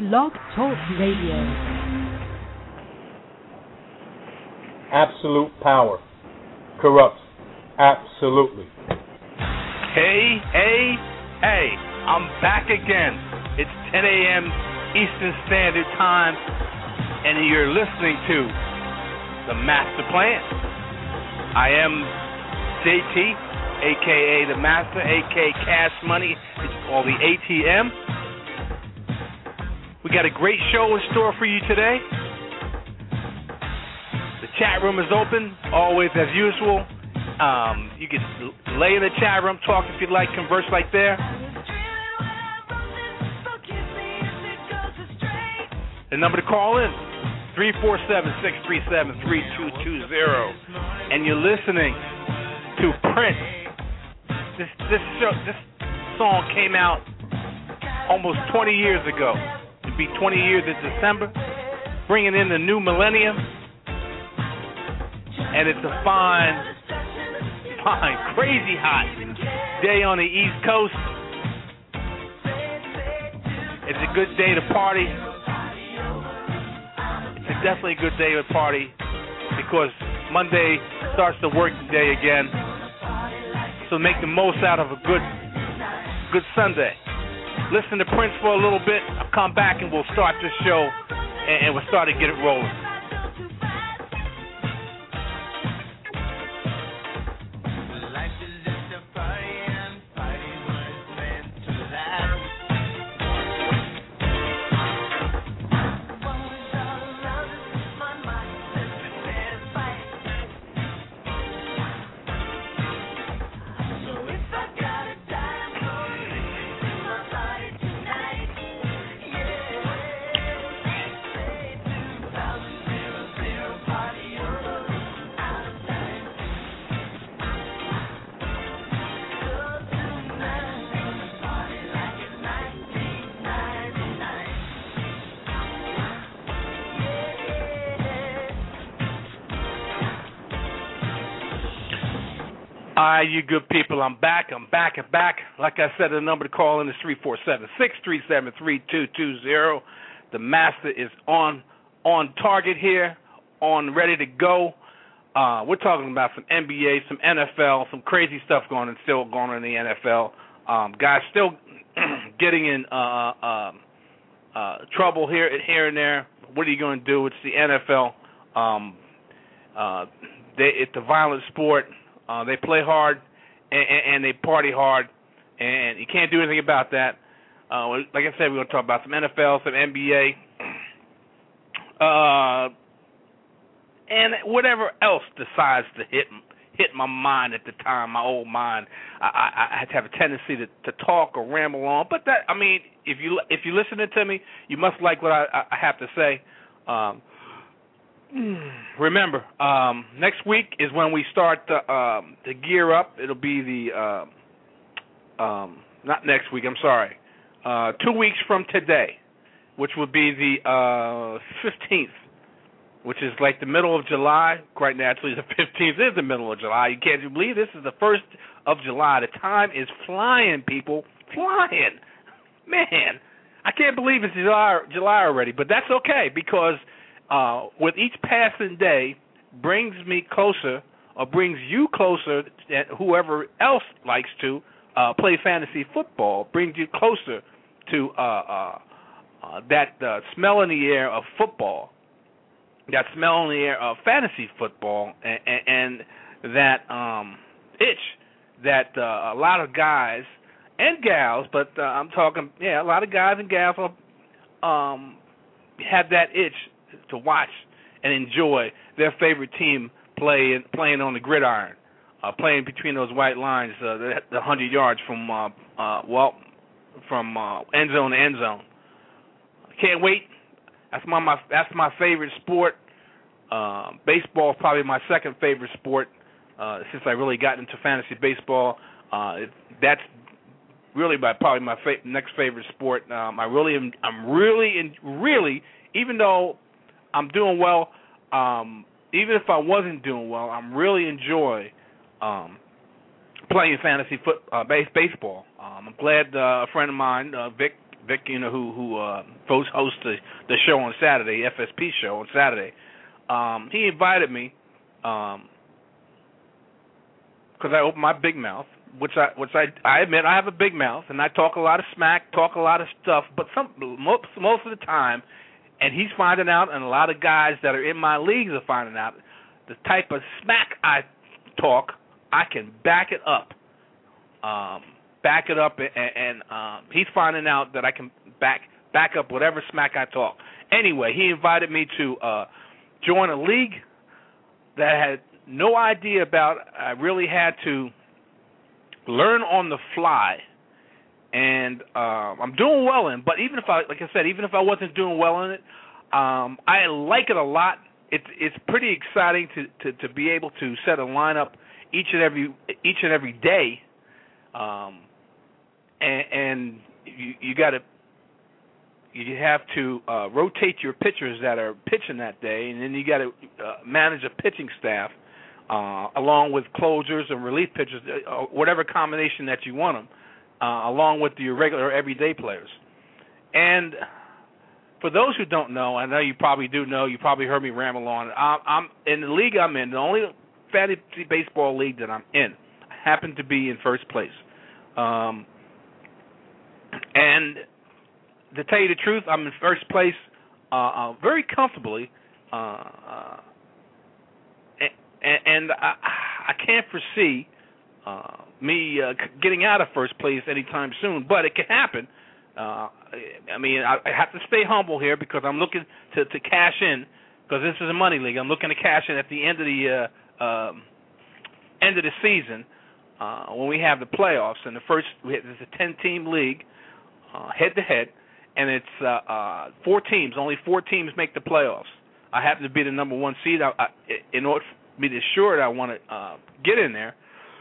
Blog Talk Radio. Absolute power corrupts absolutely. Hey, I'm back again. It's 10 a.m. Eastern Standard Time, and you're listening to The Master Plan. I am JT, a.k.a. The Master, a.k.a. Cash Money, or the ATM. We got a great show in store for you today. The chat room is open, always as usual. You can lay in the chat room, talk if you'd like, converse like there. The number to call in, 347-637-3220. And you're listening to Prince. This song came out almost 20 years ago. It'll be 20 years in December, bringing in the new millennium. And it's a fine, crazy hot day on the East Coast. It's a good day to party. It's definitely a good day to party because Monday starts the working day again. So make the most out of a good Sunday. Listen to Prince for a little bit. I'll come back and we'll start this show and we'll start to get it rolling. All right, you good people, I'm back. Like I said, the number to call in is 347-637-3220. The Master is on target here, ready to go. We're talking about some NBA, some NFL, some crazy stuff still going on in the NFL. Guys still getting in trouble here and there. What are you going to do? It's the NFL. It's a violent sport. They play hard and they party hard, and you can't do anything about that. Like I said, we're going to talk about some NFL, some NBA, and whatever else decides to hit my mind at the time, my old mind. I have a tendency to talk or ramble on, but that, I mean, if you're listening to me, you must like what I have to say. Remember, next week is when we start to gear up. It'll be the not next week. I'm sorry. 2 weeks from today, which will be the 15th, which is like the middle of July. Quite naturally, the 15th is the middle of July. You can't believe this is the 1st of July. The time is flying, people, flying. Man, I can't believe it's July already, but that's okay because. With each passing day brings me closer or brings you closer, whoever else likes to play fantasy football, brings you closer to that smell in the air of football, that smell in the air of fantasy football, and that itch that a lot of guys and gals, but I'm talking, a lot of guys and gals have that itch to watch and enjoy their favorite team playing on the gridiron, playing between those white lines, the 100 yards from end zone to end zone. Can't wait. That's my favorite sport. Baseball is probably my second favorite sport since I really got into fantasy baseball. That's really probably my next favorite sport. I'm really, even though I'm doing well, even if I wasn't doing well, I'm really enjoy playing fantasy baseball. I'm glad a friend of mine, Vic, Vic, who hosts the show on Saturday, FSP show on Saturday. He invited me because I opened my big mouth, which I admit I have a big mouth, and I talk a lot of smack, talk a lot of stuff. But most of the time, and he's finding out, and a lot of guys that are in my leagues are finding out, the type of smack I talk, I can back it up. And he's finding out that I can back up whatever smack I talk. Anyway, he invited me to join a league that I had no idea about. I really had to learn on the fly, and I'm doing well in. But even if I wasn't doing well in it, I like it a lot. It's pretty exciting to be able to set a lineup each and every day, and you have to rotate your pitchers that are pitching that day, and then you got to manage a pitching staff along with closers and relief pitchers, whatever combination that you want them, along with your regular everyday players. And for those who don't know, I know you probably do know, you probably heard me ramble on. I'm in the league I'm in, the only fantasy baseball league that I'm in. I happen to be in first place. And to tell you the truth, I'm in first place very comfortably, and I can't foresee me getting out of first place anytime soon, but it can happen. I have to stay humble here because I'm looking to cash in, because this is a money league. I'm looking to cash in at the end of the season when we have the playoffs. And it's a 10-team league, head-to-head, and it's 4 teams. Only 4 teams make the playoffs. I happen to be the number 1 seed. In order for me to assure that I want to get in there,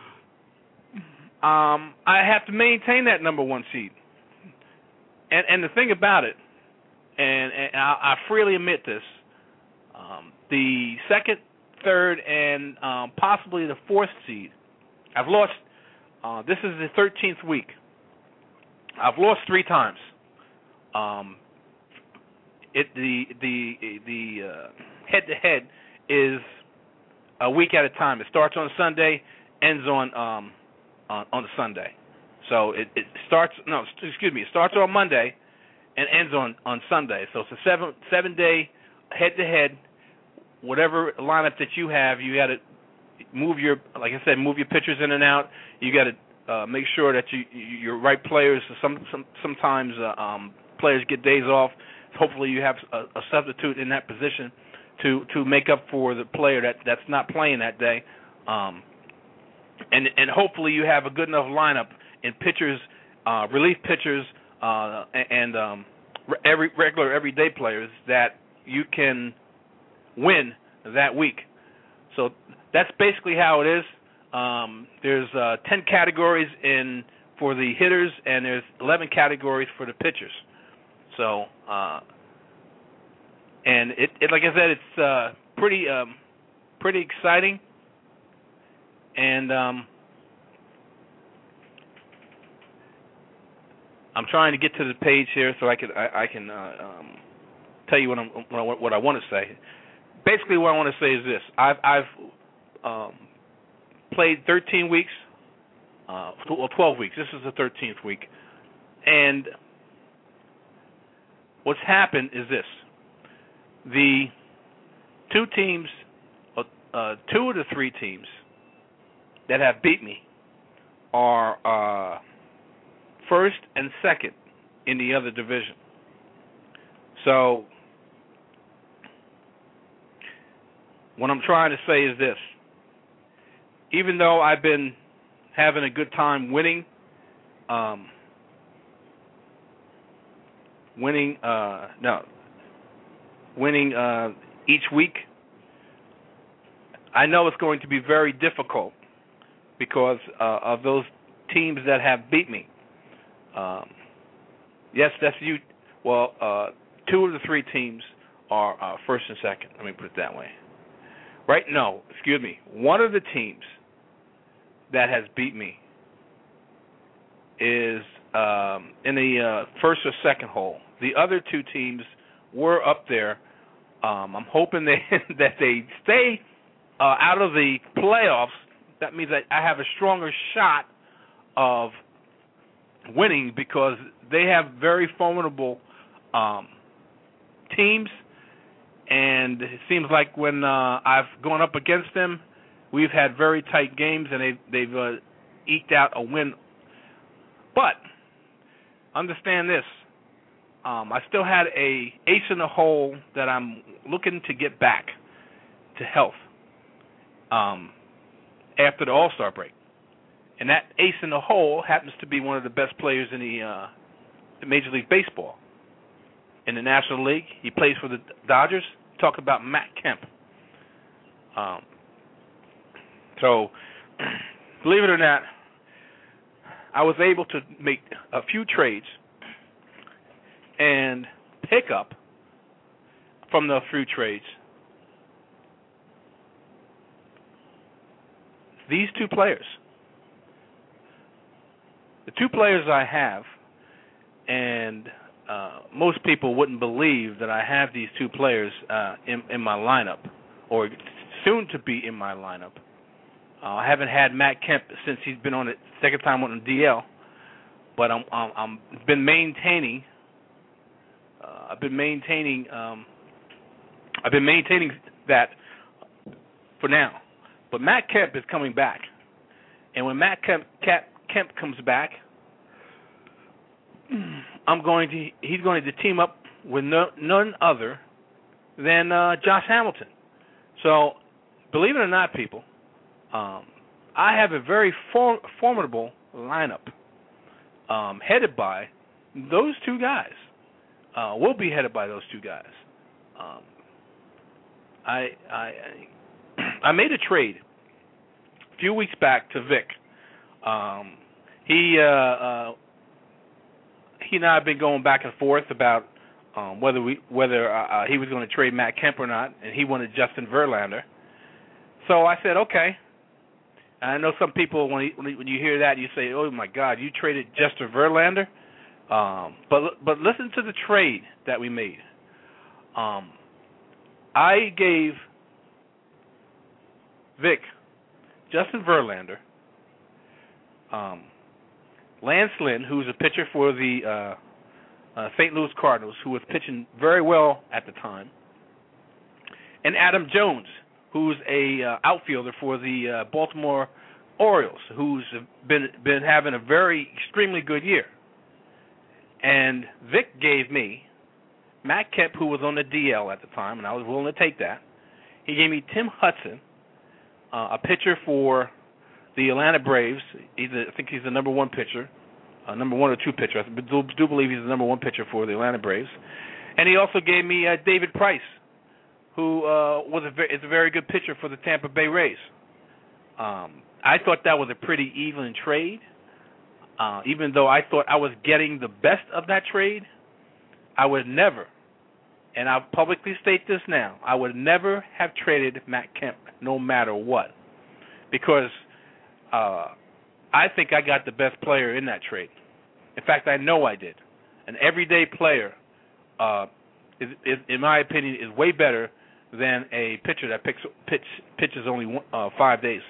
I have to maintain that number 1 seed. And the thing about it, and I freely admit this, the 2nd, 3rd, and possibly the 4th seed, I've lost. This is the 13th week. I've lost 3 times. The head-to-head is a week at a time. It starts on Sunday, ends on the Sunday. So it starts on Monday and ends on Sunday. So it's a 7-day head-to-head. Whatever lineup that you have, you got to move your pitchers in and out. You got to make sure that your right players. Sometimes players get days off. Hopefully you have a substitute in that position to make up for the player that's not playing that day. And hopefully you have a good enough lineup in pitchers, relief pitchers, and regular everyday players that you can win that week. So that's basically how it is. There's 10 categories for the hitters, and there's 11 categories for the pitchers. So, and it like I said, it's pretty exciting, and I'm trying to get to the page here so I can tell you what I want to say. Basically, what I want to say is this: I've played 13 weeks, 12 weeks. This is the 13th week, and what's happened is this: the 2 teams, 2 of the 3 teams that have beat me are first and second in the other division. So what I'm trying to say is this: even though I've been having a good time winning each week, I know it's going to be very difficult because of those teams that have beat me. Yes, that's you. Well, 2 of the 3 teams are first and second. Let me put it that way. One of the teams that has beat me is in the first or second hole. The other two teams were up there. I'm hoping that they stay out of the playoffs. That means that I have a stronger shot of winning because they have very formidable teams, and it seems like when I've gone up against them, we've had very tight games, and they've eked out a win. But understand this. I still had a ace in the hole that I'm looking to get back to health after the All-Star break. And that ace in the hole happens to be one of the best players in the Major League Baseball. In the National League, he plays for the Dodgers. Talk about Matt Kemp. So, believe it or not, I was able to make a few trades and pick up from the few trades these two players. The two players I have, and most people wouldn't believe that I have these two players in my lineup, or soon to be in my lineup. I haven't had Matt Kemp since he's been on the second time on the DL, but I'm been maintaining. I've been maintaining that for now. But Matt Kemp is coming back, and when Matt Kemp comes back, he's going to team up with none other than Josh Hamilton. So, believe it or not, people, I have a very formidable lineup headed by those two guys. Will be headed by those two guys. I made a trade a few weeks back to Vic. He and I have been going back and forth about whether he was going to trade Matt Kemp or not, and he wanted Justin Verlander. So I said, okay. And I know some people, when you hear that, you say, oh, my God, you traded Justin Verlander? But listen to the trade that we made. I gave Vic Justin Verlander, Lance Lynn, who's a pitcher for the St. Louis Cardinals, who was pitching very well at the time, and Adam Jones, who's a outfielder for the Baltimore Orioles, who's been having a very extremely good year. And Vic gave me Matt Kemp, who was on the DL at the time, and I was willing to take that. He gave me Tim Hudson, a pitcher for the Atlanta Braves. I think he's the number one pitcher, number one or two pitcher. I do believe he's the number one pitcher for the Atlanta Braves. And he also gave me David Price, who is a very good pitcher for the Tampa Bay Rays. I thought that was a pretty even trade. Even though I thought I was getting the best of that trade, I would never, and I'll publicly state this now, I would never have traded Matt Kemp no matter what, because I think I got the best player in that trade. In fact, I know I did. An everyday player, is, in my opinion, is way better than a pitcher that pitches only 5 days.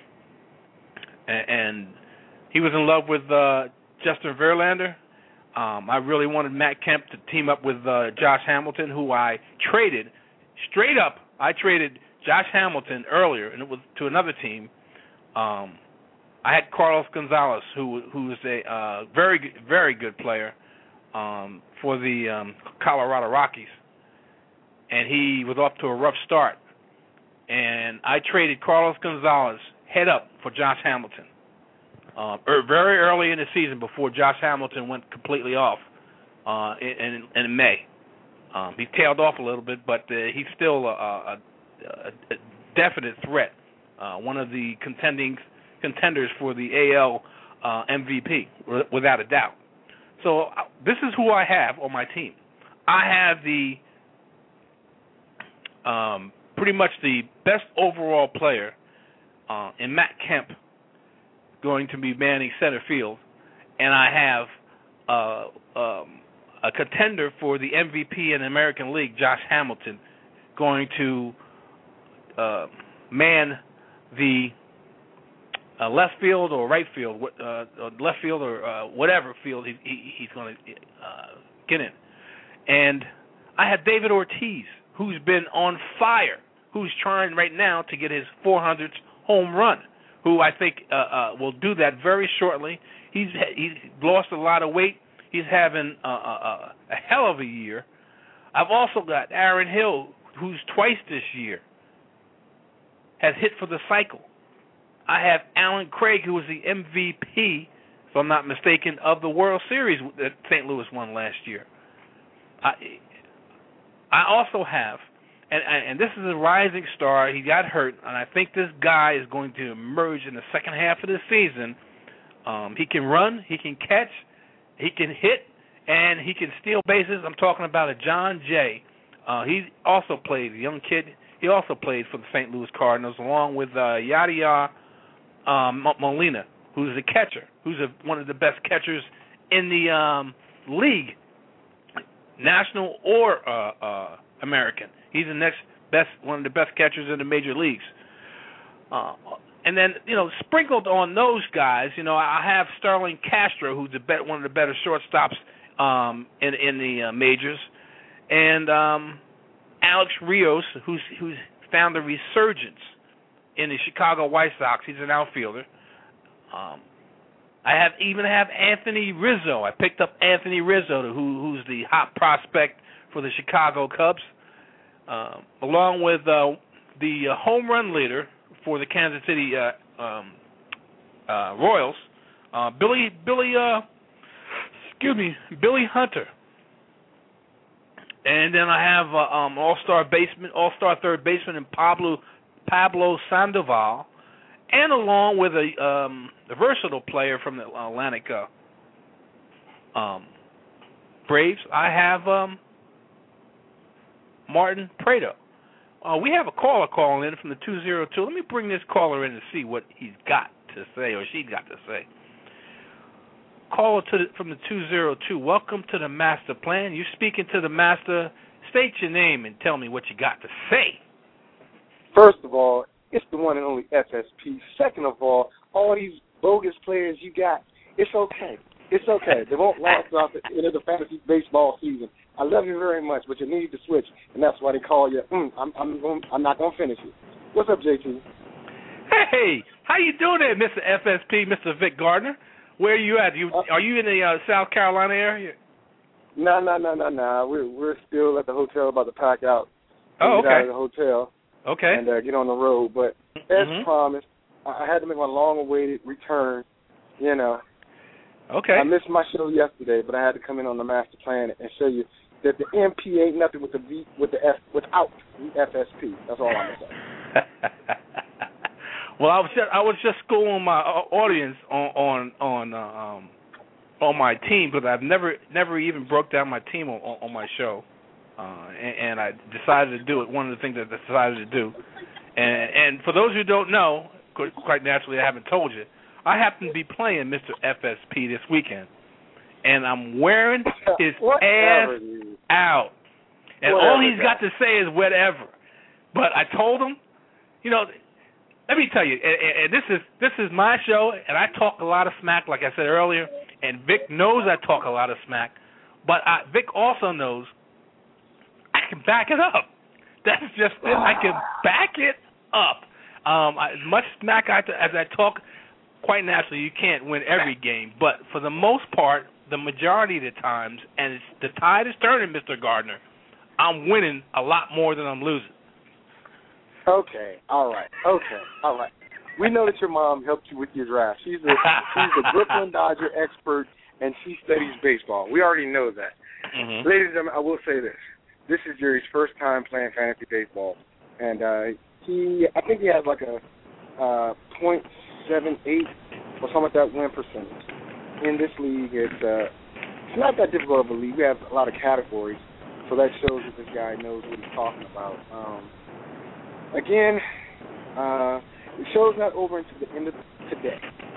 And he was in love with Justin Verlander. I really wanted Matt Kemp to team up with Josh Hamilton, who I traded straight up. I traded Josh Hamilton earlier, and it was to another team. I had Carlos Gonzalez, who's a very good player for the Colorado Rockies, and he was off to a rough start. And I traded Carlos Gonzalez head up for Josh Hamilton. Very early in the season, before Josh Hamilton went completely off in May. He tailed off a little bit, but he's still a definite threat. One of the contenders for the AL MVP, without a doubt. So this is who I have on my team. I have the pretty much the best overall player in Matt Kemp, going to be manning center field, and I have a contender for the MVP in the American League, Josh Hamilton, going to man the left field or right field, left field or whatever field he's going to get in. And I have David Ortiz, who's been on fire, who's trying right now to get his 400th home run, who I think will do that very shortly. He's lost a lot of weight. He's having a hell of a year. I've also got Aaron Hill, who's twice this year has hit for the cycle. I have Alan Craig, who was the MVP, if I'm not mistaken, of the World Series that St. Louis won last year. I also have, and this is a rising star. He got hurt, and I think this guy is going to emerge in the second half of the season. He can run, he can catch, he can hit, and he can steal bases. I'm talking about a John Jay. He also played, a young kid. He also played for the St. Louis Cardinals, along with Yadier Molina, who's a catcher, who's one of the best catchers in the league, national or American. He's the next best, one of the best catchers in the major leagues. And then, sprinkled on those guys, I have Sterling Castro, who's one of the better shortstops in the majors, and Alex Rios, who's found a resurgence in the Chicago White Sox. He's an outfielder. I even have Anthony Rizzo. I picked up Anthony Rizzo, who's the hot prospect for the Chicago Cubs, along with the home run leader for the Kansas City Royals, Billy Hunter. And then I have all-star third baseman, and Pablo Sandoval, and along with a versatile player from the Atlantic Braves, I have Martin Prado. We have a caller calling in from the 202. Let me bring this caller in to see what he's got to say, or she's got to say. Caller from the 202. Welcome to the Master Plan. You're speaking to the Master. State your name and tell me what you got to say. First of all, it's the one and only FSP. Second of all these bogus players you got, it's okay. It's okay. They won't last throughout the end of the fantasy baseball season. I love you very much, but you need to switch, and that's why they call you. I'm not gonna finish it. What's up, JT? Hey, how you doing there, Mr. FSP, Mr. Vic Gardner? Where are you at? Are you in the South Carolina area? No. We're still at the hotel, about to pack out. Oh, okay. Get out of the hotel. Okay. And get on the road. But as promised, I had to make my long-awaited return. Okay. I missed my show yesterday, but I had to come in on the Master Plan and show you that the MP ain't nothing with the V, with the F, without the FSP. That's all I'm gonna say. Well, I was just schooling my audience on my team, because I've never even broke down my team on my show, and I decided to do it. One of the things that I decided to do, and for those who don't know, quite naturally I haven't told you, I happen to be playing Mr. FSP this weekend, and I'm wearing his ass out, and all he's got to say is whatever. But I told him, let me tell you, and this is my show, and I talk a lot of smack, like I said earlier, and Vic knows I talk a lot of smack, but Vic also knows I can back it up. That's just it. I can back it up. As much smack as I talk, quite naturally, you can't win every game, but for the most part, the majority of the times, and the tide is turning, Mr. Gardner, I'm winning a lot more than I'm losing. Okay, all right. We know that your mom helped you with your draft. She's a Brooklyn Dodger expert, and she studies baseball. We already know that. Mm-hmm. Ladies and gentlemen, I will say this. This is Jerry's first time playing fantasy baseball, and I think he has like a .78 or something like that win percentage. In this league, it's not that difficult of a league. We have a lot of categories, so that shows that this guy knows what he's talking about. Again, the show's not over until the end of today.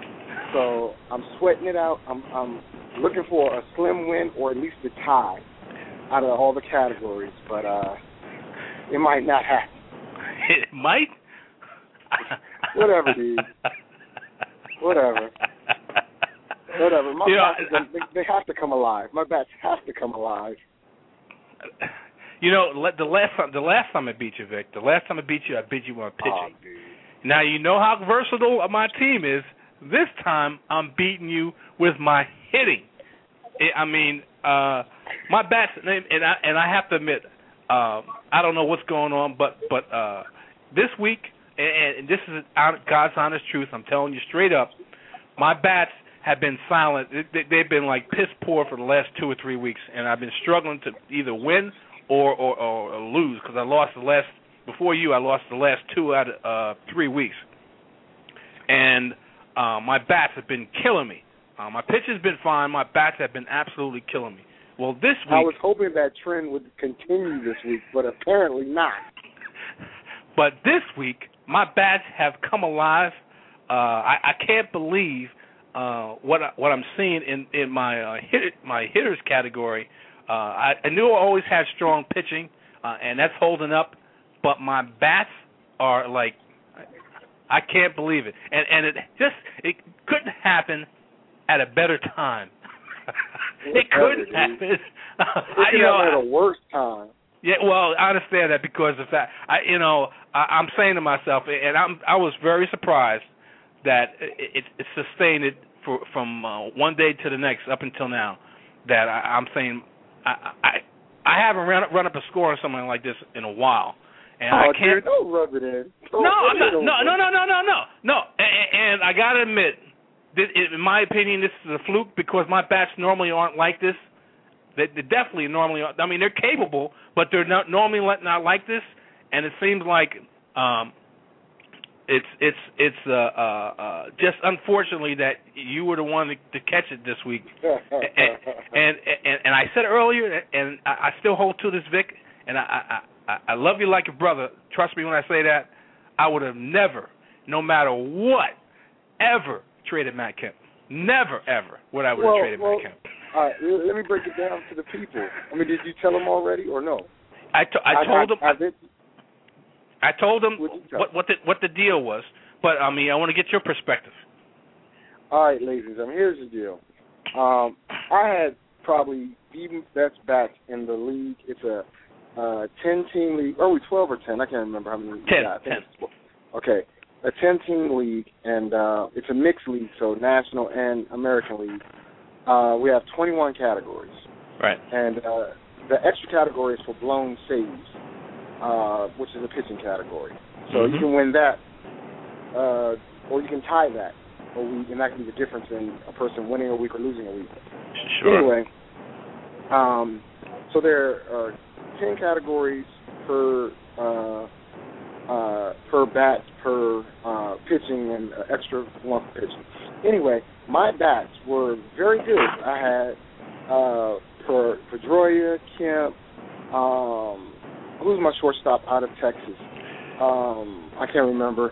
So I'm sweating it out. I'm looking for a slim win or at least a tie out of all the categories, but it might not happen. It might? Whatever, dude. Whatever. My bats, they have to come alive. My bats have to come alive. You know, the last time I beat you, Vic, I beat you on pitching. Oh, dude. Now you know how versatile my team is. This time I'm beating you with my hitting. I mean, my bats, and I have to admit, I don't know what's going on, but this week, and this is God's honest truth, I'm telling you straight up, my bats have been silent. They've been like piss poor for the last 2 or 3 weeks, and I've been struggling to either win or lose because I lost before you, I lost the last 2 out of 3 weeks. And my bats have been killing me. My pitch has been fine. My bats have been absolutely killing me. Well, this week... I was hoping that trend would continue this week, but apparently not. But this week, my bats have come alive. I can't believe what I'm seeing in my hitters category. I knew I always had strong pitching, and that's holding up. But my bats are like, I can't believe it, and it couldn't happen at a better time. It couldn't happen. At a worse time. Yeah, well, I understand that because of that. I'm saying to myself, and I was very surprised that it sustained it from one day to the next up until now. That I'm saying I haven't run up a score on something like this in a while, and I can't. Dude, don't rub it in. No. And I gotta admit, in my opinion, this is a fluke because my bats normally aren't like this. They definitely normally are. I mean, they're capable, but they're not normally not like this. And it seems like it's just unfortunately that you were the one to catch it this week. and I said earlier, and I still hold to this, Vic. And I love you like a brother. Trust me when I say that. I would have never, no matter what, ever traded Matt Kemp. Never, ever would I have traded Matt Kemp. All right, let me break it down to the people. I mean, did you tell them already or no? I told them what the deal was, but I mean, I want to get your perspective. All right, ladies, here's the deal. I had probably the best bats in the league. It's a 10-team league. Oh, 12 or 10. I can't remember how many. 10. Okay, a 10-team league, and it's a mixed league, so National and American League. We have 21 categories. Right. And the extra category is for blown saves, which is a pitching category. So you can win that, or you can tie that, and that can be the difference in a person winning a week or losing a week. Sure. Anyway, so there are 10 categories per bat, per pitching, and extra one for pitching. Anyway, my bats were very good. I had Pedroia, Kemp, who's my shortstop out of Texas? I can't remember.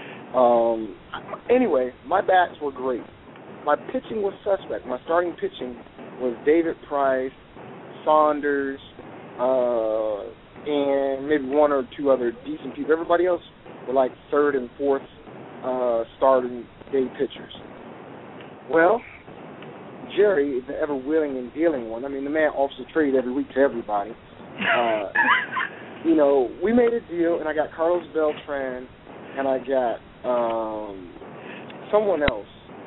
Anyway, my bats were great. My pitching was suspect. My starting pitching was David Price, Saunders, and maybe one or two other decent people. Everybody else were like third and fourth starting day pitchers. Well, Jerry is the ever willing and dealing one. I mean, the man offers a trade every week to everybody. We made a deal, and I got Carlos Beltran, and I got someone else,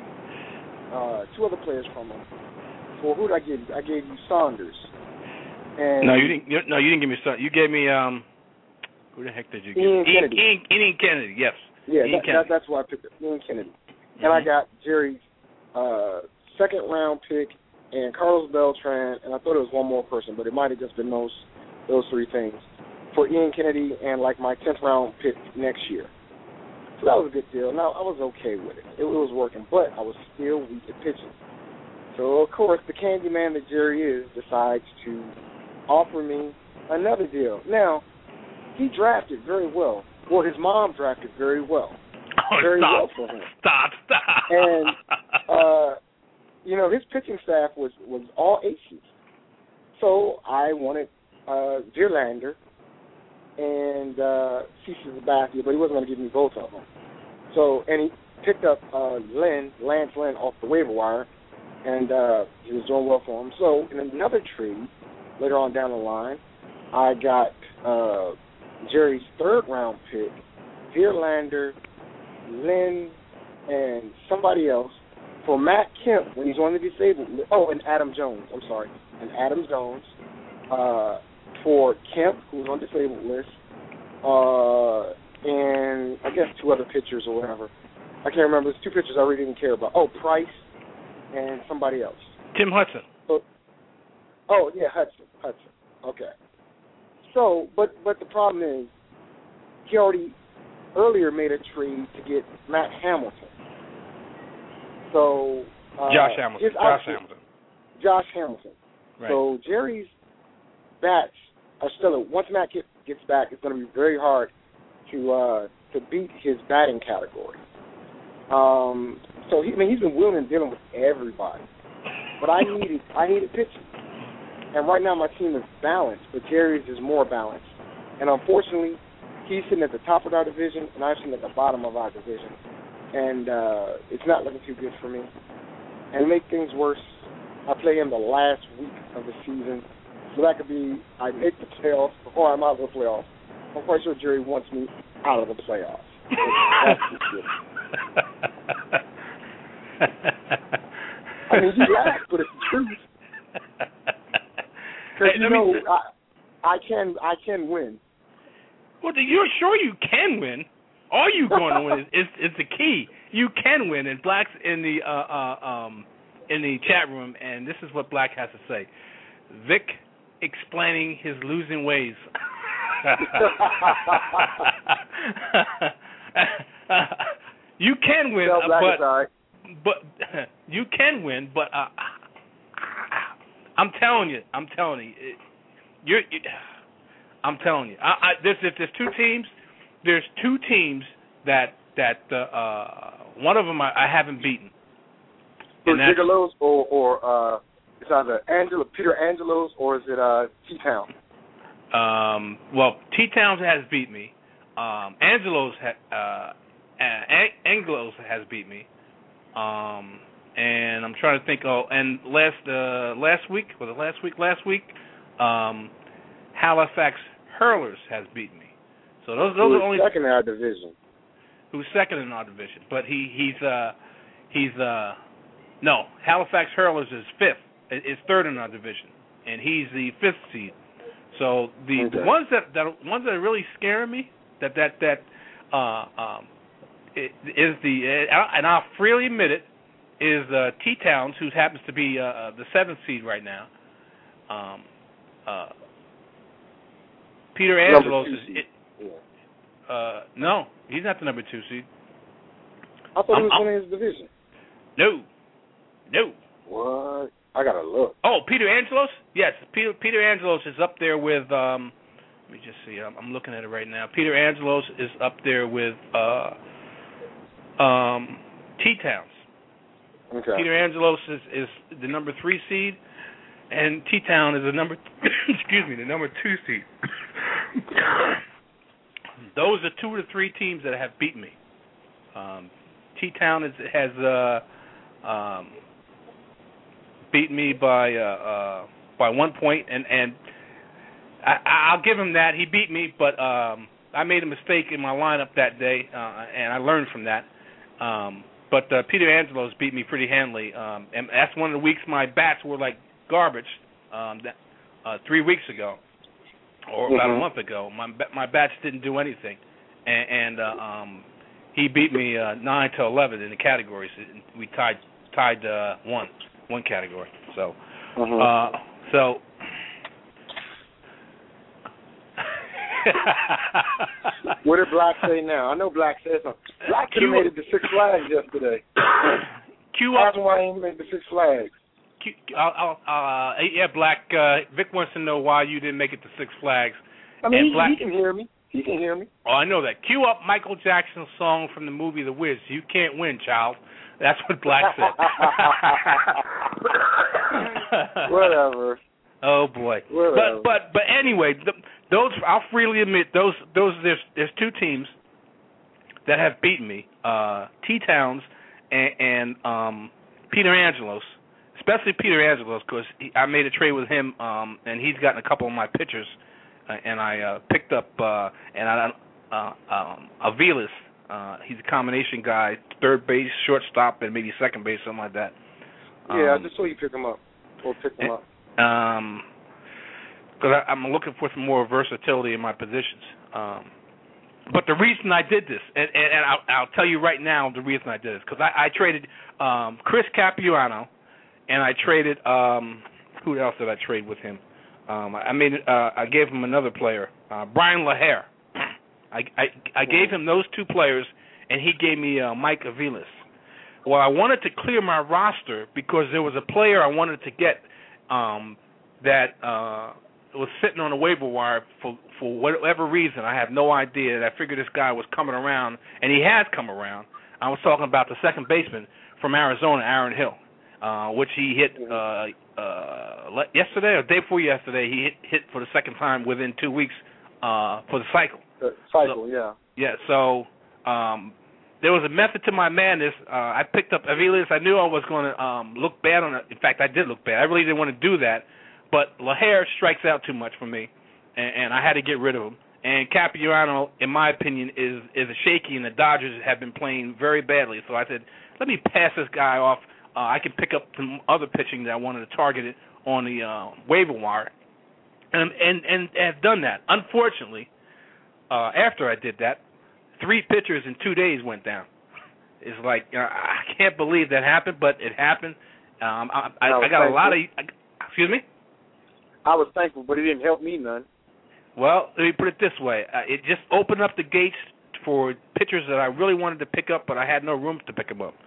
2 other players from him. For who did I give you? I gave you Saunders. And no, you didn't give me Saunders. You gave me who the heck did you give? Ian Kennedy. Ian Kennedy. Yes. Yeah, that's why I picked up Ian Kennedy. And I got Jerry's second round pick and Carlos Beltran, and I thought it was one more person, but it might have just been those 3 things for Ian Kennedy and like my 10th round pick next year. So that was a good deal. Now I was okay with it. It was working, but I was still weak at pitching. So of course the candy man that Jerry is decides to offer me another deal. Now he drafted very well. Well, his mom drafted very well. Oh, very stop. well for him. Stop. And his pitching staff was all aces. So I wanted Verlander and Cecil Sabathia, but he wasn't going to give me both of them. So, and he picked up Lance Lynn off the waiver wire, and he was doing well for him. So in another trade, later on down the line, I got Jerry's third-round pick, Verlander, Lynn, and somebody else for Matt Kemp when he's on the disabled list. Oh, and Adam Jones. I'm sorry. And Adam Jones for Kemp, who was on the disabled list, and I guess two other pitchers or whatever. I can't remember. There's two pitchers I really didn't care about. Oh, Price and somebody else. Tim Hudson. Hudson. Okay. So, but the problem is, he already earlier made a trade to get Matt Hamilton. So Josh Hamilton. Right. So Jerry's bats are still. Once Matt gets back, it's going to be very hard to beat his batting category. So he's been willing and dealing with everybody. But I needed pitching. And right now my team is balanced, but Jerry's is more balanced. And unfortunately, he's sitting at the top of our division, and I'm sitting at the bottom of our division. And it's not looking too good for me. And to make things worse, I play him the last week of the season. So that could be I make the playoffs before I'm out of the playoffs. I'm quite sure Jerry wants me out of the playoffs. I mean, you laugh, but it's the truth. Because I can win. Well, you're sure you can win. Are you going to win is the key. You can win, and Black's in the chat room, and this is what Black has to say. Vic explaining his losing ways. You can win, but you can win, but I'm telling you, I'm telling you. There's two teams that one of them I haven't beaten. Gigolos or it's either Peter Angelos or is it T-Town? Well, T-Town has beat me. Angelos has beat me. And I'm trying to think. Oh, and last week, Halifax Hurlers has beaten me. So those are only second in our division. Who's second in our division? But no, Halifax Hurlers is fifth. Is third in our division, and he's the fifth seed. So the ones that are really scaring me and I'll freely admit it, is T-Towns, who happens to be the seventh seed right now. Peter Angelos is no, he's not the number 2 seed. I thought he was winning his division. No. What? I gotta look. Oh, Peter Angelos? Yes, Peter Angelos is up there with. Let me just see. I'm looking at it right now. Peter Angelos is up there with T-Towns. Okay. Peter Angelos is the number 3 seed, and T-Town is the number the number 2 seed. Those are 2 of the 3 teams that have beaten me. T-Town has beaten me by 1 point, and I'll give him that. He beat me, but I made a mistake in my lineup that day, and I learned from that. But Peter Angelos beat me pretty handily, and that's one of the weeks my bats were like garbage. 3 weeks ago, or about a month ago, my bats didn't do anything, and he beat me 9-11 in the categories. We tied one category. So, so. What did Black say now? I know Black said something. Black could have made it to Six Flags yesterday. Ask why he made the Six Flags. Yeah, Black. Vic wants to know why you didn't make it to Six Flags. I mean, he can hear me. You can hear me. Oh, I know that. Cue up Michael Jackson's song from the movie The Wiz. You can't win, child. That's what Black said. Whatever. Oh boy. Whatever. But anyway, those I'll freely admit those there's two teams that have beaten me. T Towns and Peter Angelos, especially Peter Angelos, because I made a trade with him, and he's gotten a couple of my pitchers, and I picked up Aviles. He's a combination guy, third base, shortstop, and maybe second base, something like that. Yeah, I just saw you pick him up. Or pick him up. Because I'm looking for some more versatility in my positions. But the reason I did this, and I'll tell you right now the reason I did this, because I traded Chris Capuano, and I traded who else did I trade with him? I gave him another player, Brian LaHair. I gave him those two players, and he gave me Mike Aviles. Well, I wanted to clear my roster because there was a player I wanted to get that was sitting on the waiver wire for whatever reason. I have no idea. I figured this guy was coming around, and he has come around. I was talking about the second baseman from Arizona, Aaron Hill, which he hit yesterday or day before yesterday. He hit for the second time within 2 weeks for the cycle. Yeah. Yeah, so there was a method to my madness. I picked up Aviles. I knew I was going to look bad on it. In fact, I did look bad. I really didn't want to do that. But LaHair strikes out too much for me, and I had to get rid of him. And Capuano, in my opinion, is a shaky, and the Dodgers have been playing very badly. So I said, let me pass this guy off. I can pick up some other pitching that I wanted to target it on the waiver wire, and have done that. Unfortunately, after I did that, 3 pitchers in 2 days went down. It's like I can't believe that happened, but it happened. I got a lot of. Excuse me. I was thankful, but it didn't help me none. Well, let me put it this way: it just opened up the gates for pitchers that I really wanted to pick up, but I had no room to pick them up.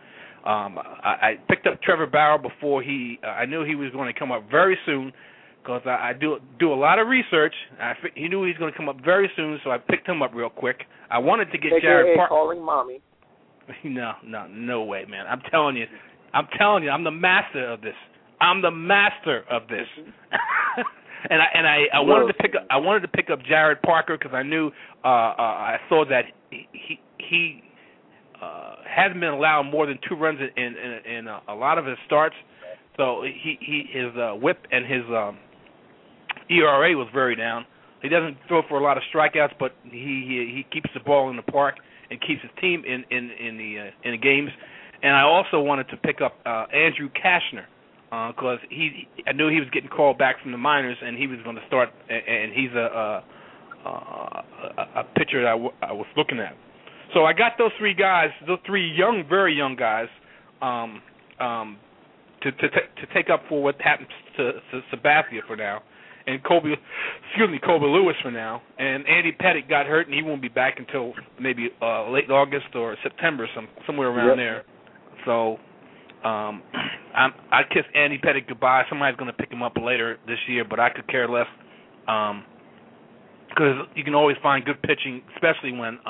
I picked up Trevor Bauer before I knew he was going to come up very soon, because I do a lot of research. He knew he was going to come up very soon, so I picked him up real quick. I wanted to get Jared Parker. Calling mommy. No way, man. I'm telling you, I'm the master of this. I'm the master of this. and I wanted to pick up Jared Parker because I knew I saw that he hasn't been allowing more than 2 runs in a lot of his starts. So his whip and his ERA was very down. He doesn't throw for a lot of strikeouts, but he keeps the ball in the park and keeps his team in the games. And I also wanted to pick up Andrew Cashner because I knew he was getting called back from the minors, and he was going to start. And he's a pitcher that I was looking at. So I got those 3 guys, those 3 young, very young guys, to take up for what happens to Sabathia for now, and Kobe Lewis for now. And Andy Pettitte got hurt, and he won't be back until maybe late August or September, somewhere around there. So I kiss Andy Pettitte goodbye. Somebody's going to pick him up later this year, but I could care less, because you can always find good pitching, especially when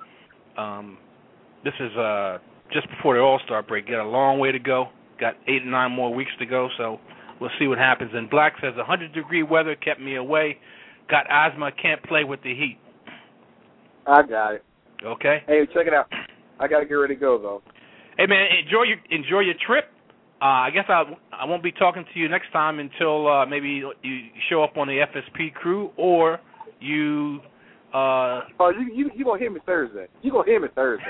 this is just before the All-Star break. Got a long way to go. Got 8 or 9 more weeks to go, so we'll see what happens. And Black says 100-degree weather kept me away. Got asthma, can't play with the heat. I got it. Okay. Hey, check it out. I got to get ready to go, though. Hey, man, enjoy your trip. I guess I won't be talking to you next time until maybe you show up on the FSP crew, or you... you gonna hear me Thursday. You gonna hear me Thursday.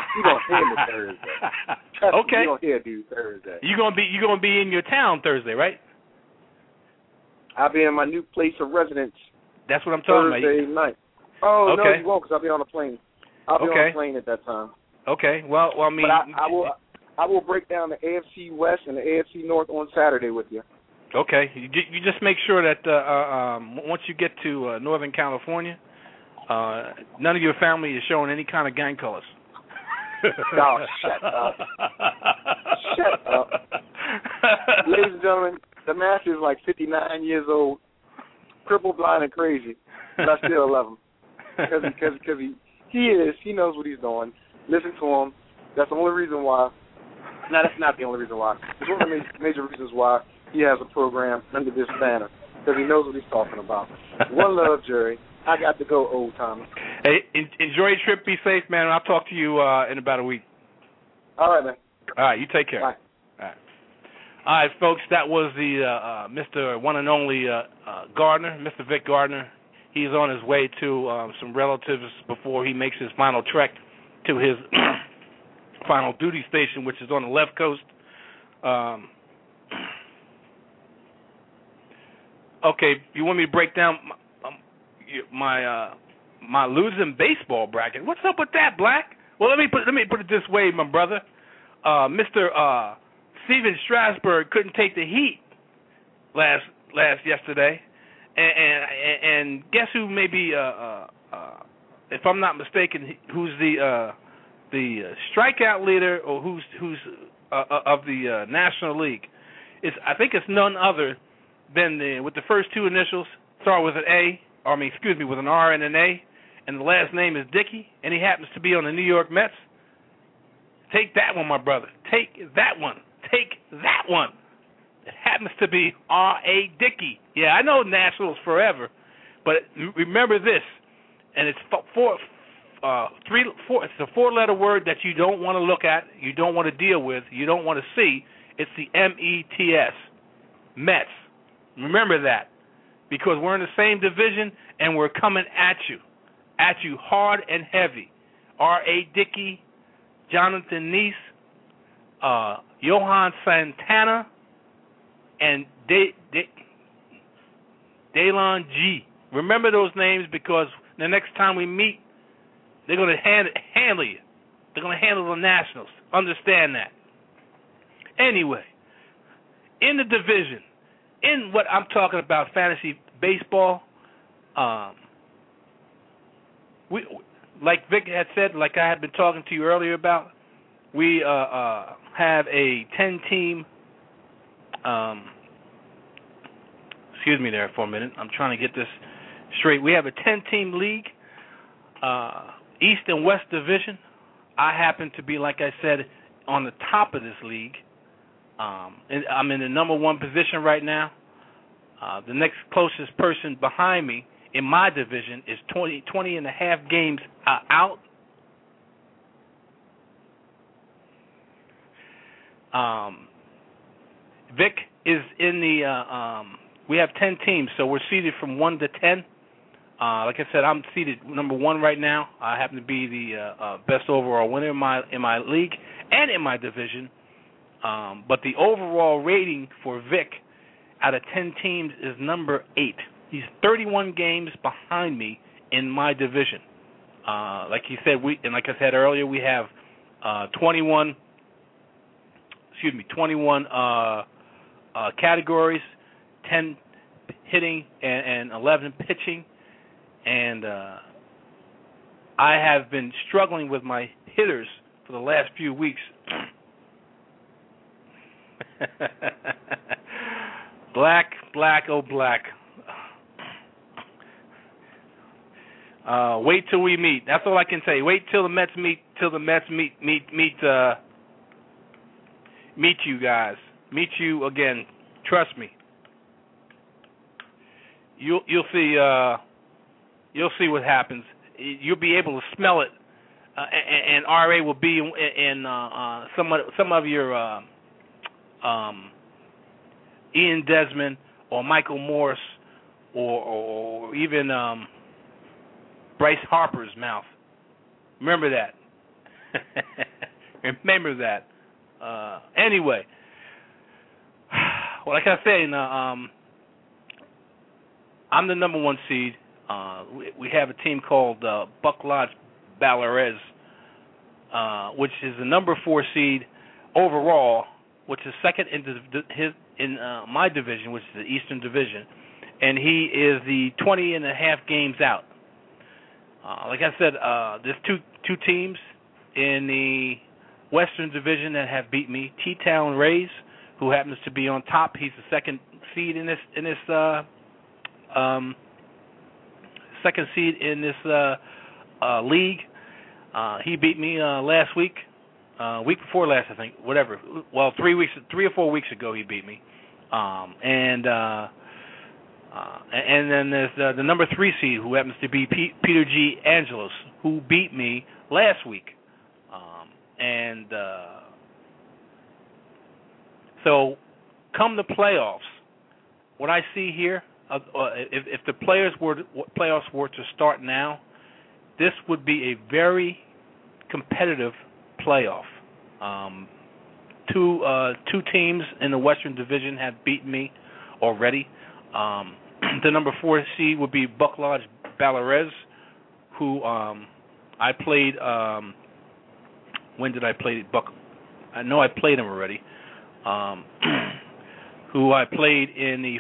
Okay. You gonna hear dude Thursday. You gonna be in your town Thursday, right? I'll be in my new place of residence. That's what I'm talking about. Thursday night. Oh okay. No, you won't, because I'll be on a plane. I'll be on a plane at that time. Okay. Well, I mean, but I will break down the AFC West and the AFC North on Saturday with you. Okay. You just make sure that once you get to Northern California, none of your family is showing any kind of gang colors. Oh, shut up. Shut up. Ladies and gentlemen, the master is like 59 years old, crippled, blind, and crazy, but I still love him. because he knows what he's doing. Listen to him. That's the only reason why. No, that's not the only reason why. It's one of the major reasons why he has a program under this banner, because he knows what he's talking about. One love, Jerry. I got to go, old timer. Hey, enjoy your trip. Be safe, man. I'll talk to you in about a week. All right, man. All right, you take care. Bye. All right, folks, that was the Mr. One and Only Gardner, Mr. Vic Gardner. He's on his way to some relatives before he makes his final trek to his final duty station, which is on the left coast. Okay, you want me to break down my losing baseball bracket? What's up with that, Black? Well, let me put it this way, my brother. Mr. Steven Strasburg couldn't take the heat yesterday, and guess who? Maybe if I'm not mistaken, who's the strikeout leader, or who's of the National League? I think it's none other than with the first two initials start with with an R and an A, and the last name is Dickey, and he happens to be on the New York Mets. Take that one, my brother. Take that one. Take that one. It happens to be R.A. Dickey. Yeah, I know Nationals forever, but remember this, and it's it's a four-letter word that you don't want to look at, you don't want to deal with, you don't want to see. It's the M-E-T-S, Mets. Remember that, because we're in the same division and we're coming at you hard and heavy. R.A. Dickey, Jonathan Neese, Johan Santana, and Daylan G. Remember those names, because the next time we meet, they're going to handle you. They're going to handle the Nationals. Understand that. Anyway, in the division, in what I'm talking about, fantasy baseball, we, like Vic had said, like I had been talking to you earlier about, we have a 10-team, excuse me there for a minute. I'm trying to get this straight. We have a 10-team league, East and West Division. I happen to be, like I said, on the top of this league. And I'm in the number one position right now. The next closest person behind me in my division is 20 and a half games out. Vic is in the, we have 10 teams, so we're seeded from 1 to 10. Like I said, I'm seeded number 1 right now. I happen to be the best overall winner in my league and in my division. But the overall rating for Vic out of 10 teams is number 8. He's 31 games behind me in my division. Like he said, like I said earlier, we have 21 categories, 10 hitting and 11 pitching. And I have been struggling with my hitters for the last few weeks. Black, oh black. Wait till we meet. That's all I can say. Wait till the Mets meet. Meet you guys. Meet you again. Trust me. You'll see. You'll see what happens. You'll be able to smell it, and RA will be in some of your Ian Desmond or Michael Morse or even Bryce Harper's mouth. Remember that. Remember that. Anyway, well, like I say, I'm the number 1 seed. We have a team called Buck Lodge Ballares, which is the number 4 seed overall, which is second in my division, which is the Eastern Division, and he is the 20 and a half games out. Like I said, there's two teams in the Western Division that have beat me. T-Town Rays, who happens to be on top. He's the second seed in this second seed in this league. He beat me last week, week before last, I think. Whatever. Well, 3 or 4 weeks ago, he beat me. And then there's the number 3 seed, who happens to be Peter G. Angelos, who beat me last week. So come the playoffs, what I see here, if the playoffs were to start now, this would be a very competitive playoff. Two teams in the Western Division have beaten me already. The number 4 seed would be Buck Lodge Ballares, who I played. When did I play Buck? I know I played him already. Who I played in the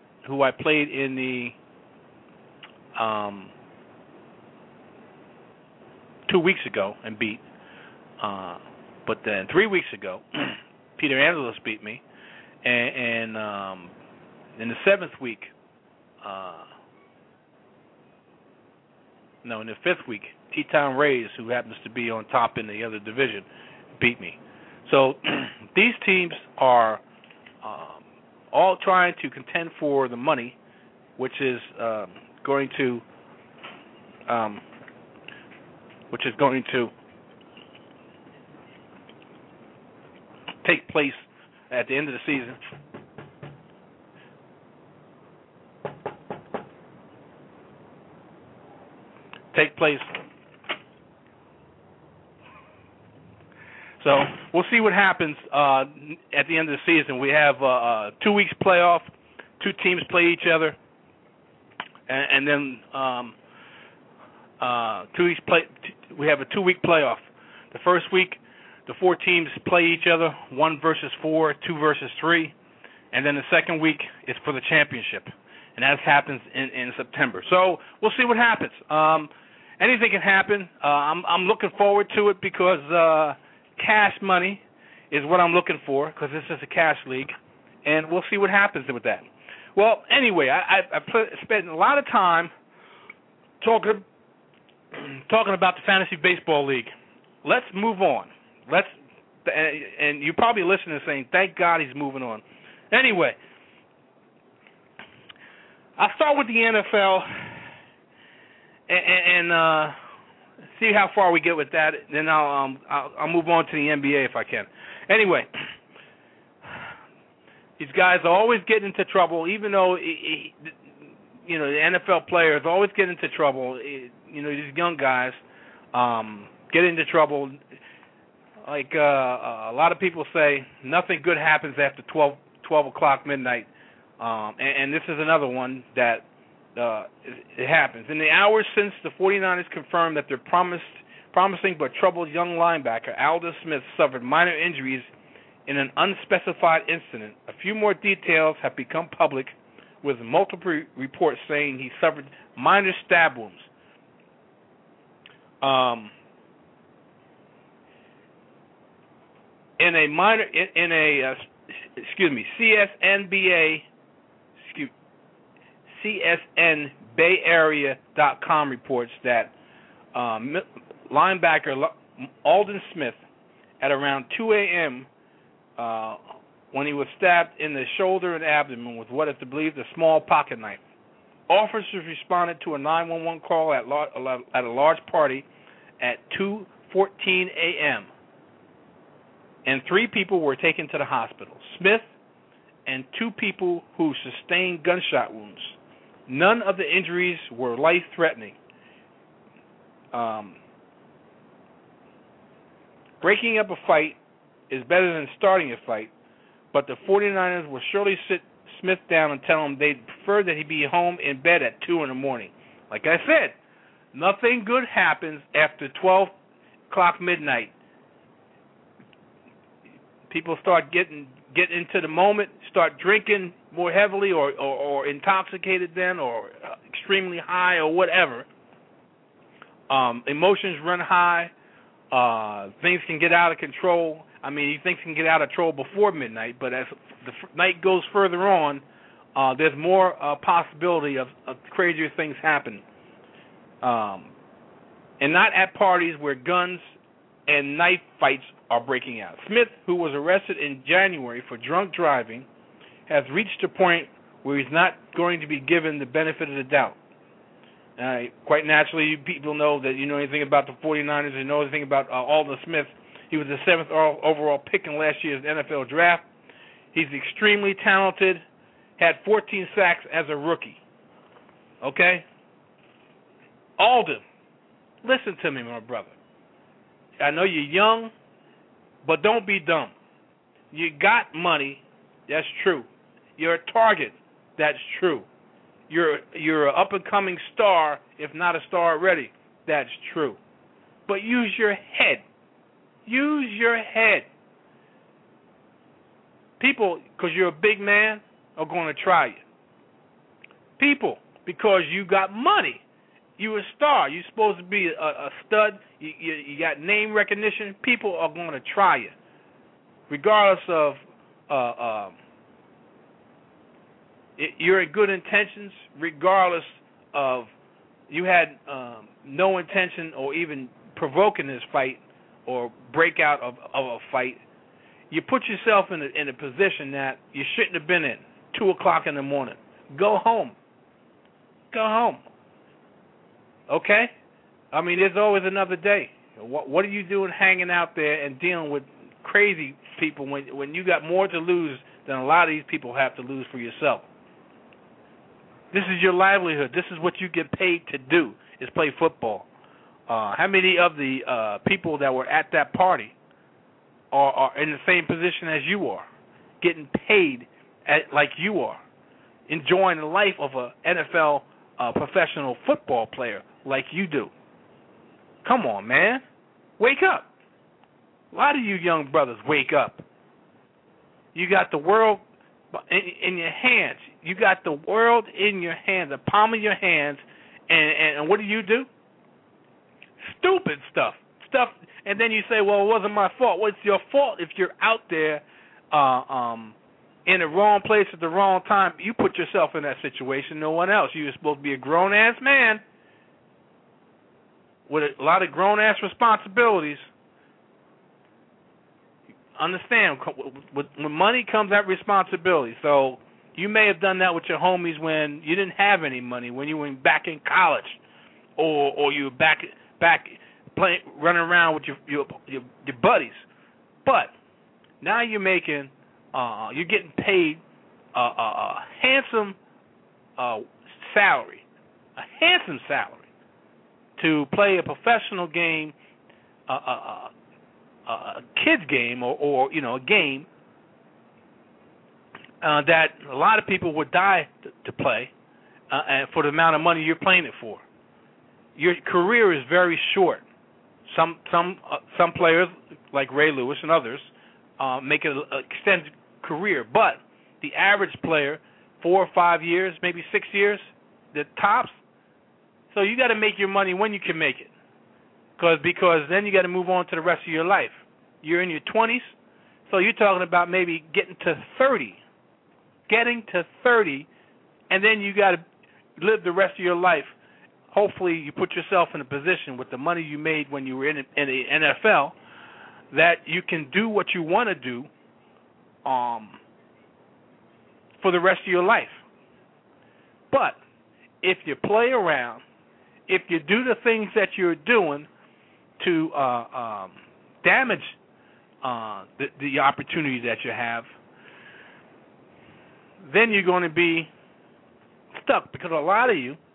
2 weeks ago and beat. But then 3 weeks ago, Peter Angelos beat me, and in the 7th week, in the 5th week, T-Town Rays, who happens to be on top in the other division, beat me. So these teams are all trying to contend for the money, which is going to take place at the end of the season. So we'll see what happens at the end of the season. We have 2 weeks playoff. 2 teams play each other, and then 2 weeks play. We have a 2-week playoff. The first week, the 4 teams play each other, 1 versus 4, 2 versus 3, and then the second week is for the championship, and that happens in September. So we'll see what happens. Anything can happen. I'm looking forward to it because cash money is what I'm looking for, because this is a cash league, and we'll see what happens with that. Well, anyway, I spent a lot of time talking about the Fantasy Baseball League. Let's move on. And you're probably listening saying, thank God he's moving on. Anyway, I'll start with the NFL and see how far we get with that. Then I'll move on to the NBA if I can. Anyway, these guys are always getting into trouble, even though the NFL players always get into trouble. These young guys get into trouble. Like a lot of people say, nothing good happens after 12 o'clock midnight. And this is another one that it happens. In the hours since the 49ers confirmed that their promising but troubled young linebacker, Aldon Smith, suffered minor injuries in an unspecified incident, a few more details have become public, with multiple reports saying he suffered minor stab wounds. CSNBayarea.com reports that linebacker Aldon Smith, at around 2 a.m., when he was stabbed in the shoulder and abdomen with what is believed a small pocket knife. Officers responded to a 911 call at a large party at 2:14 a.m., and 3 people were taken to the hospital. Smith and 2 people who sustained gunshot wounds. None of the injuries were life-threatening. Breaking up a fight is better than starting a fight, but the 49ers will surely sit Smith down and tell him they'd prefer that he be home in bed at 2 in the morning. Like I said, nothing good happens after 12 o'clock midnight. People start getting into the moment, start drinking more heavily or intoxicated then, or extremely high or whatever. Emotions run high. Things can get out of control. I mean, things can get out of control before midnight, but as the night goes further on, there's more possibility of crazier things happen. and not at parties where guns and knife fights are breaking out. Smith, who was arrested in January for drunk driving, has reached a point where he's not going to be given the benefit of the doubt. Quite naturally, people know that you know anything about the 49ers, you know anything about Aldon Smith. He was the 7th overall pick in last year's NFL draft. He's extremely talented, had 14 sacks as a rookie. Okay? Aldon, listen to me, my brother. I know you're young, but don't be dumb. You got money, that's true. You're a target, that's true. You're an up-and-coming star, if not a star already, that's true. But use your head. Use your head. People, because you're a big man, are going to try you. People, because you got money. You're a star. You're supposed to be a stud. You got name recognition. People are going to try you. Regardless of your good intentions, regardless of you had no intention or even provoking this fight or breakout of a fight, you put yourself in a position that you shouldn't have been in. 2 o'clock in the morning. Go home. Go home. Okay? I mean, there's always another day. What are you doing hanging out there and dealing with crazy people when you got more to lose than a lot of these people have to lose for yourself? This is your livelihood. This is what you get paid to do, is play football. How many of the people that were at that party are in the same position as you are, getting paid like you are, enjoying the life of an NFL professional football player like you do? Come on, man. Wake up. A lot of you young brothers, wake up. You got the world in your hands. You got the world in your hands, the palm of your hands, and what do? Stupid stuff. And then you say, well, it wasn't my fault. Well, it's your fault if you're out there in the wrong place at the wrong time. You put yourself in that situation, no one else. You're supposed to be a grown-ass man with a lot of grown-ass responsibilities. Understand, with money comes that responsibility. So you may have done that with your homies when you didn't have any money, when you were back in college, or you were back playing, running around with your buddies. But now you're making, you're getting paid a handsome salary, to play a professional game, a kid's game, or a game that a lot of people would die to play, and for the amount of money you're playing it for. Your career is very short. Some players like Ray Lewis and others make it an extended career, but the average player, 4 or 5 years, maybe 6 years, the tops. So you got to make your money when you can make it, because then you got to move on to the rest of your life. You're in your 20s, so you're talking about maybe getting to 30, and then you got to live the rest of your life. Hopefully you put yourself in a position with the money you made when you were in the NFL that you can do what you want to do for the rest of your life. But if you play around, if you do the things that you're doing to damage the opportunity that you have, then you're going to be stuck, because a lot of you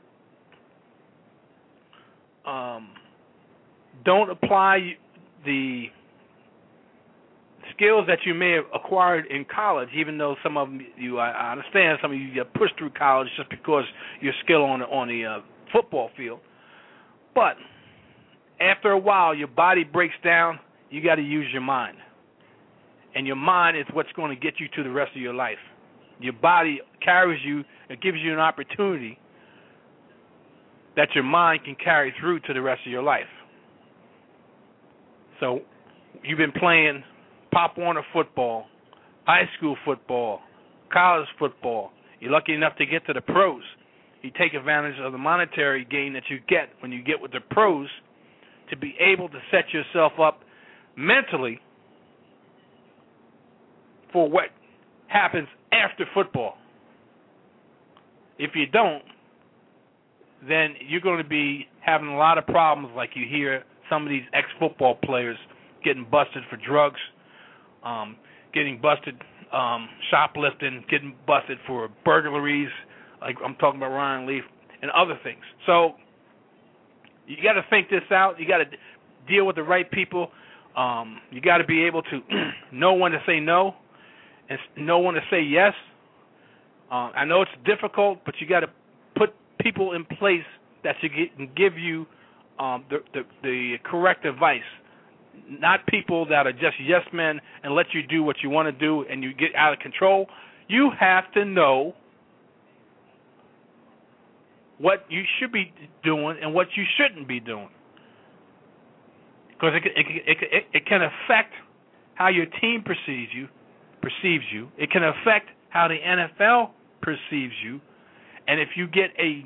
don't apply the skills that you may have acquired in college, even though some of you, I understand some of you get pushed through college just because your skill on the football field. But after a while, your body breaks down. You got to use your mind. And your mind is what's going to get you to the rest of your life. Your body carries you, it gives you an opportunity that your mind can carry through to the rest of your life. So you've been playing Pop Warner football, high school football, college football. You're lucky enough to get to the pros. You take advantage of the monetary gain that you get when you get with the pros to be able to set yourself up mentally for what happens after football. If you don't, then you're going to be having a lot of problems, like you hear some of these ex-football players getting busted for drugs, getting busted shoplifting, getting busted for burglaries, like I'm talking about Ryan Leaf, and other things. So you got to think this out. You got to deal with the right people. You got to be able to know when to say no and know when to say yes. I know it's difficult, but you got to put people in place that can give you the correct advice, not people that are just yes men and let you do what you want to do and you get out of control. You have to know what you should be doing and what you shouldn't be doing, because it can affect how your team perceives you. It can affect how the NFL perceives you, and if you get a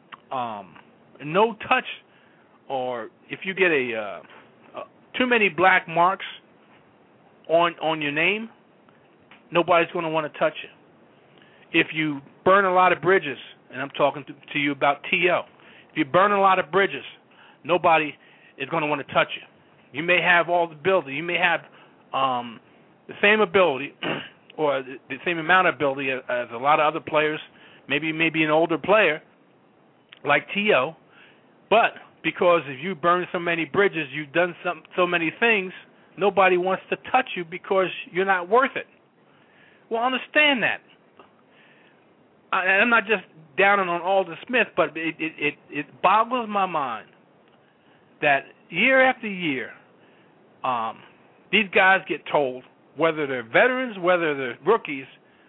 no touch, or if you get a too many black marks on your name, nobody's going to want to touch you. If you burn a lot of bridges, and I'm talking to you about T.O., if you burn a lot of bridges, nobody is going to want to touch you. You may have all the ability. You may have the same ability or the same amount of ability as a lot of other players, maybe an older player like T.O., but because if you burn so many bridges, you've done so many things, nobody wants to touch you because you're not worth it. Well, understand that. I'm not just downing on Alden Smith, but it boggles my mind that year after year, these guys get told, whether they're veterans, whether they're rookies,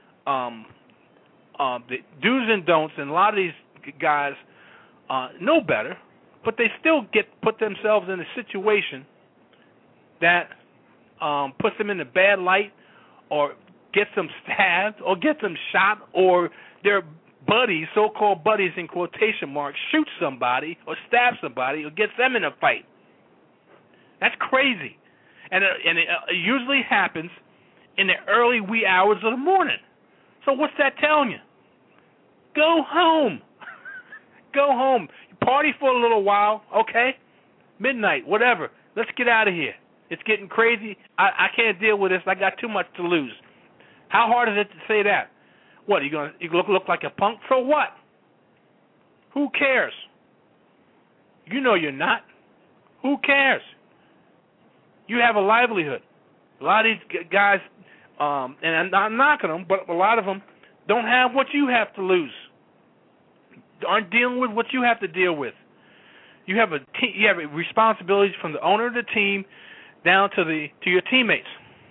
the do's and don'ts, and a lot of these guys know better, but they still put themselves in a situation that puts them in a bad light, or gets them stabbed, or gets them shot, or their buddies, so-called buddies in quotation marks, shoot somebody or stab somebody or gets them in a fight. That's crazy. And it usually happens in the early wee hours of the morning. So what's that telling you? Go home. Go home. Party for a little while, okay? Midnight, whatever. Let's get out of here. It's getting crazy. I can't deal with this. I got too much to lose. How hard is it to say that? What, you look like a punk? So what? Who cares? You know you're not. Who cares? You have a livelihood. A lot of these guys, and I'm not knocking them, but a lot of them don't have what you have to lose. Aren't dealing with what you have to deal with. You have responsibilities from the owner of the team down to your teammates.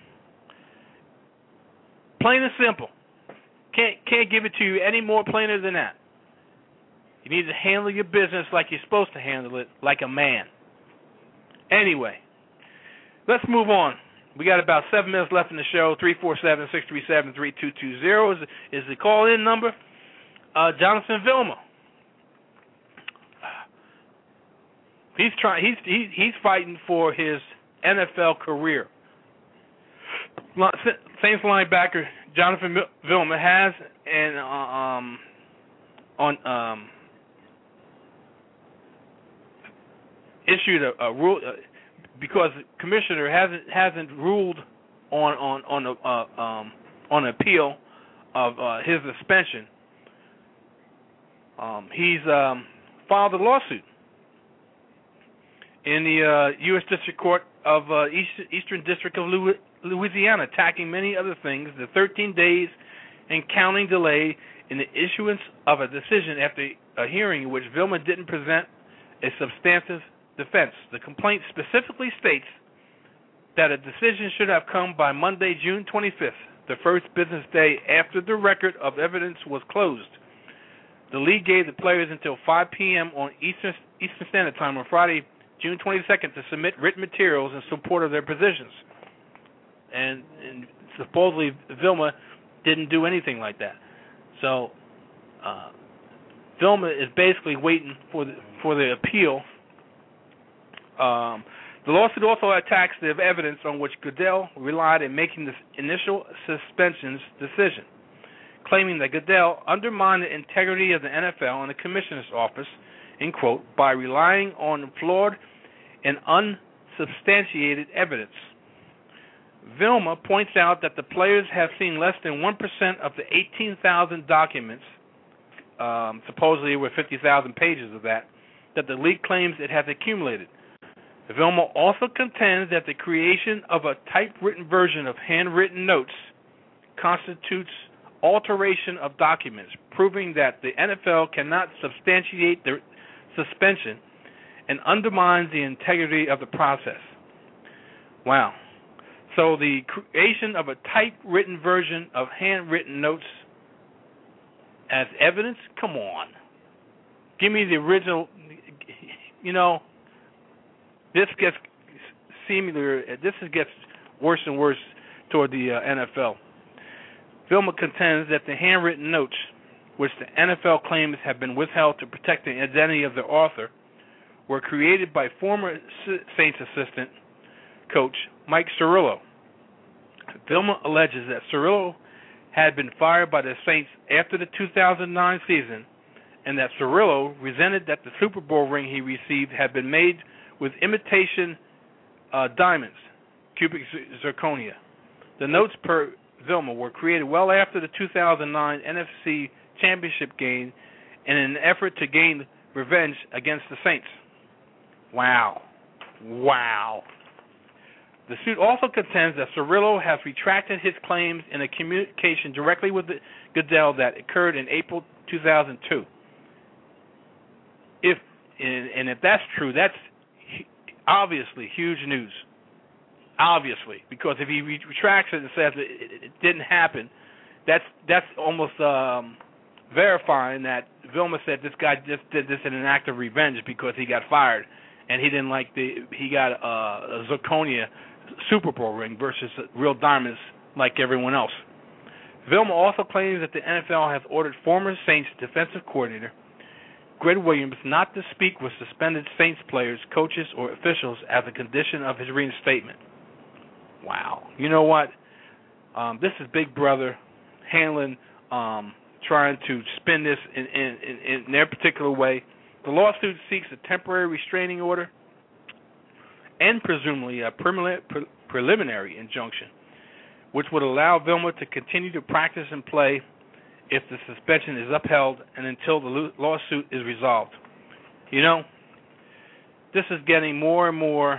Plain and simple. Can't give it to you any more plainer than that. You need to handle your business like you're supposed to handle it, like a man. Anyway, let's move on. We got about 7 minutes left in the show. 347-637-3220 is the call-in number. Jonathan Vilma. He's fighting for his NFL career. Saints linebacker Jonathan Vilma has issued a rule because the commissioner hasn't ruled on an appeal of his suspension. He's filed a lawsuit in the U.S. District Court of Eastern District of Louisiana, attacking many other things, the 13 days and counting delay in the issuance of a decision after a hearing in which Vilma didn't present a substantive defense. The complaint specifically states that a decision should have come by Monday, June 25th, the first business day after the record of evidence was closed. The league gave the players until 5 p.m. on Eastern Standard Time on Friday, June 22nd, to submit written materials in support of their positions. And supposedly Vilma didn't do anything like that. So Vilma is basically waiting for the appeal. The lawsuit also attacks the evidence on which Goodell relied in making the initial suspensions decision, claiming that Goodell undermined the integrity of the NFL and the commissioner's office, in quote, by relying on flawed and unsubstantiated evidence. Vilma points out that the players have seen less than 1% of the 18,000 documents, supposedly with 50,000 pages of that the league claims it has accumulated. Vilma also contends that the creation of a typewritten version of handwritten notes constitutes alteration of documents, proving that the NFL cannot substantiate the suspension and undermines the integrity of the process. Wow. So the creation of a typewritten version of handwritten notes as evidence? Come on. Give me the original. This gets worse and worse toward the NFL. Vilma contends that the handwritten notes, which the NFL claims have been withheld to protect the identity of the author, were created by former Saints assistant coach Mike Cirillo. Vilma alleges that Cirillo had been fired by the Saints after the 2009 season, and that Cirillo resented that the Super Bowl ring he received had been made with imitation diamonds, cubic zirconia. The notes, per Vilma, were created well after the 2009 NFC Championship game in an effort to gain revenge against the Saints. Wow. The suit also contends that Cirillo has retracted his claims in a communication directly with Goodell that occurred in April 2002. If that's true, that's obviously huge news. Obviously, because if he retracts it and says it didn't happen, that's almost verifying that Vilma said this guy just did this in an act of revenge because he got fired and he didn't like he got a zirconia Super Bowl ring versus real diamonds like everyone else. Vilma also claims that the NFL has ordered former Saints defensive coordinator Gregg Williams not to speak with suspended Saints players, coaches, or officials as a condition of his reinstatement. Wow. You know what? This is Big Brother handling, trying to spin this in their particular way. The lawsuit seeks a temporary restraining order and presumably a preliminary injunction, which would allow Vilma to continue to practice and play if the suspension is upheld and until the lawsuit is resolved. You know, this is getting more and more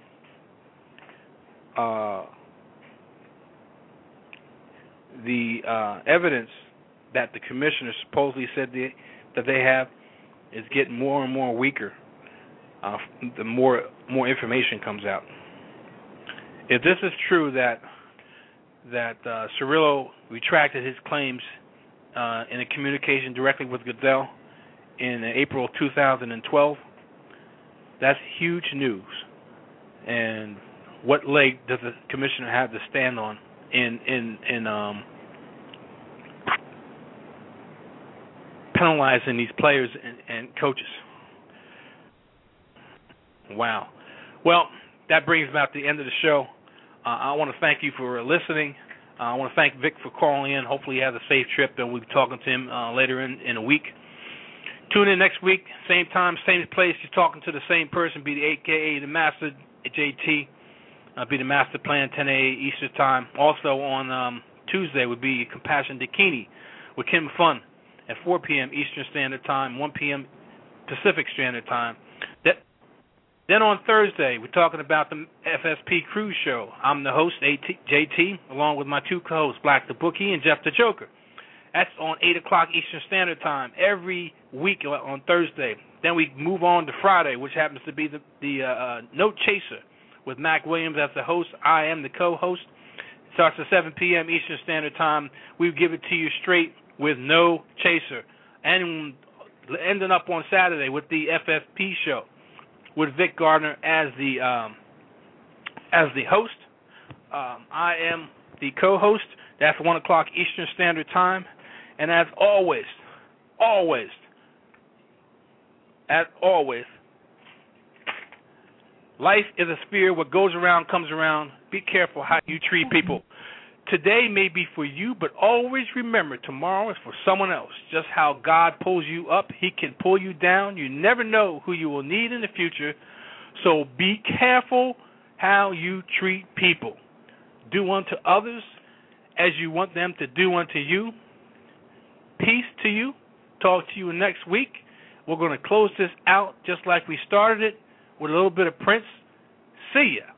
the evidence that the commissioner supposedly said that they have is getting more and more weaker. The more information comes out. If this is true that Cirillo retracted his claims in a communication directly with Goodell in April of 2012, that's huge news. And what leg does the commissioner have to stand on in penalizing these players and coaches? Wow. Well, that brings about the end of the show. I want to thank you for listening. I want to thank Vic for calling in. Hopefully he has a safe trip, and we'll be talking to him later in a week. Tune in next week, same time, same place. You're talking to the same person, be the AKA the Master JT. Be the Master Plan, 10 a.m. Eastern Time. Also on Tuesday would be Compassion Dakini with Kim Fun at 4 p.m. Eastern Standard Time, 1 p.m. Pacific Standard Time. Then on Thursday, we're talking about the FSP Cruise Show. I'm the host, JT, along with my two co-hosts, Black the Bookie and Jeff the Joker. That's on 8 o'clock Eastern Standard Time every week on Thursday. Then we move on to Friday, which happens to be the Note Chaser with Mac Williams as the host. I am the co-host. It starts at 7 p.m. Eastern Standard Time. We give it to you straight with no chaser. And ending up on Saturday with the FFP Show with Vic Gardner as the host. I am the co-host. That's 1 o'clock Eastern Standard Time. And as always, as always, life is a sphere. What goes around comes around. Be careful how you treat people. Today may be for you, but always remember tomorrow is for someone else. Just how God pulls you up, He can pull you down. You never know who you will need in the future. So be careful how you treat people. Do unto others as you want them to do unto you. Peace to you. Talk to you next week. We're going to close this out just like we started it with a little bit of Prince. See ya.